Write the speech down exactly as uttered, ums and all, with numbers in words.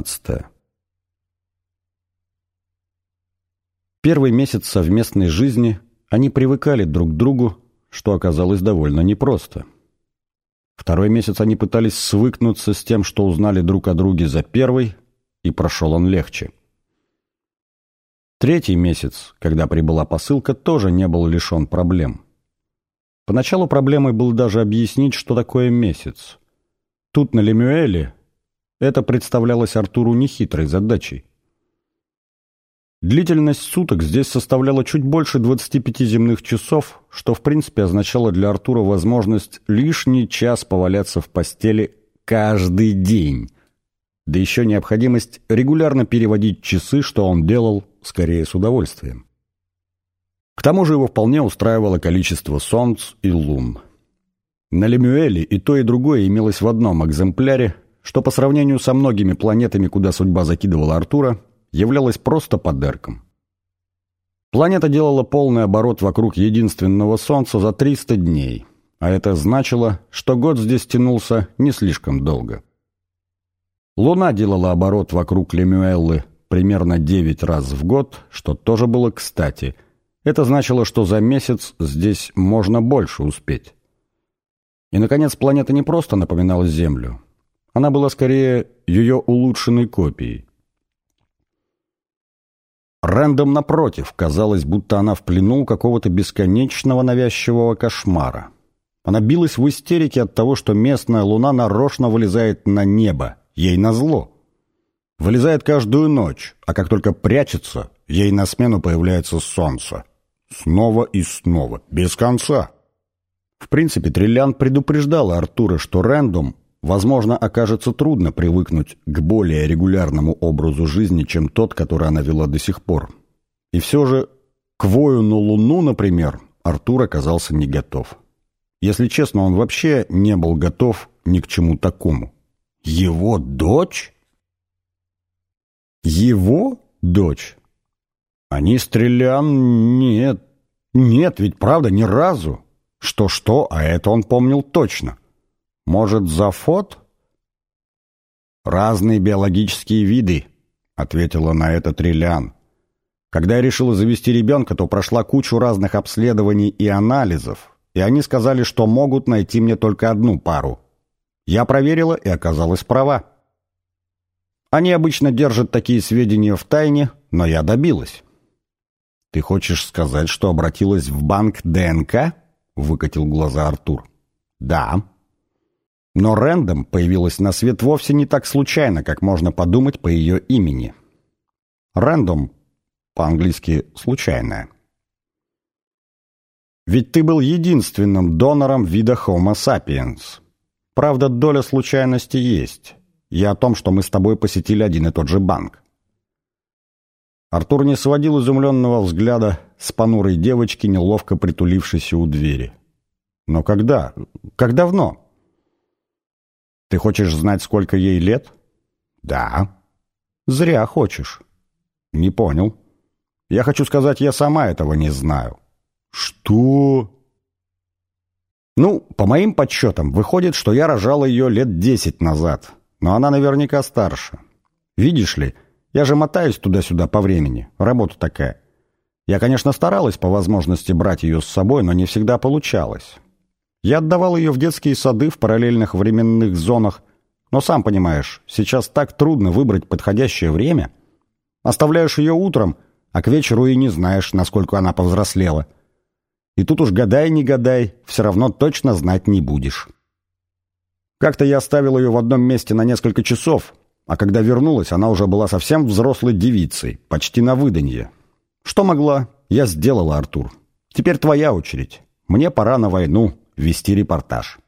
восемнадцатое. Первый месяц совместной жизни они привыкали друг к другу, что оказалось довольно непросто. Второй месяц они пытались свыкнуться с тем, что узнали друг о друге за первый, и прошел он легче. Третий месяц, когда прибыла посылка, тоже не был лишен проблем. Поначалу проблемой было даже объяснить, что такое месяц. Тут, на Лемюэле, это представлялось Артуру нехитрой задачей. Длительность суток здесь составляла чуть больше двадцати пяти земных часов, что в принципе означало для Артура возможность лишний час поваляться в постели каждый день, да еще необходимость регулярно переводить часы, что он делал скорее с удовольствием. К тому же его вполне устраивало количество солнц и лун. На Лемюэле и то, и другое имелось в одном экземпляре, что по сравнению со многими планетами, куда судьба закидывала Артура, являлось просто подарком. Планета делала полный оборот вокруг единственного Солнца за триста дней, а это значило, что год здесь тянулся не слишком долго. Луна делала оборот вокруг Лемюэллы примерно девять раз в год, что тоже было кстати. Это значило, что за месяц здесь можно больше успеть. И, наконец, планета не просто напоминала Землю. Она была скорее ее улучшенной копией. Рэндом, напротив, казалось, будто она в плену какого-то бесконечного навязчивого кошмара. Она билась в истерике от того, что местная луна нарочно вылезает на небо, ей назло. Вылезает каждую ночь, а как только прячется, ей на смену появляется солнце. Снова и снова, без конца. В принципе, Триллиан предупреждала Артура, что Рэндом, возможно, окажется трудно привыкнуть к более регулярному образу жизни, чем тот, который она вела до сих пор. И все же к вою на Луну, например, Артур оказался не готов. Если честно, он вообще не был готов ни к чему такому. Его дочь? Его дочь? Они с Триллиан... Нет, нет, ведь правда, ни разу. Что-что, а это он помнил точно. Может, Зафот? Разные биологические виды, ответила на это Триллиан. Когда я решила завести ребенка, то прошла кучу разных обследований и анализов, и они сказали, что могут найти мне только одну пару. Я проверила и оказалась права. Они обычно держат такие сведения в тайне, но я добилась. Ты хочешь сказать, что обратилась в банк ДНК? Выкатил глаза Артур. Да. Но Рэндом появилась на свет вовсе не так случайно, как можно подумать по ее имени. Рэндом, по-английски «случайная». Ведь ты был единственным донором вида Homo sapiens. Правда, доля случайности есть. Я о том, что мы с тобой посетили один и тот же банк. Артур не сводил изумленного взгляда с понурой девочки, неловко притулившейся у двери. Но когда? Как давно? Ты хочешь знать, сколько ей лет? Да. Зря хочешь. Не понял. Я хочу сказать, я сама этого не знаю. Что? Ну, по моим подсчетам, выходит, что я рожала ее лет десять назад, но она наверняка старше. Видишь ли, я же мотаюсь туда-сюда по времени, работа такая. Я, конечно, старалась по возможности брать ее с собой, но не всегда получалось. Я отдавал ее в детские сады в параллельных временных зонах, но, сам понимаешь, сейчас так трудно выбрать подходящее время. Оставляешь ее утром, а к вечеру и не знаешь, насколько она повзрослела. И тут уж гадай, не гадай, все равно точно знать не будешь. Как-то я оставил ее в одном месте на несколько часов, а когда вернулась, она уже была совсем взрослой девицей, почти на выданье. Что могла, я сделала, Артур. Теперь твоя очередь. Мне пора на войну вести репортаж.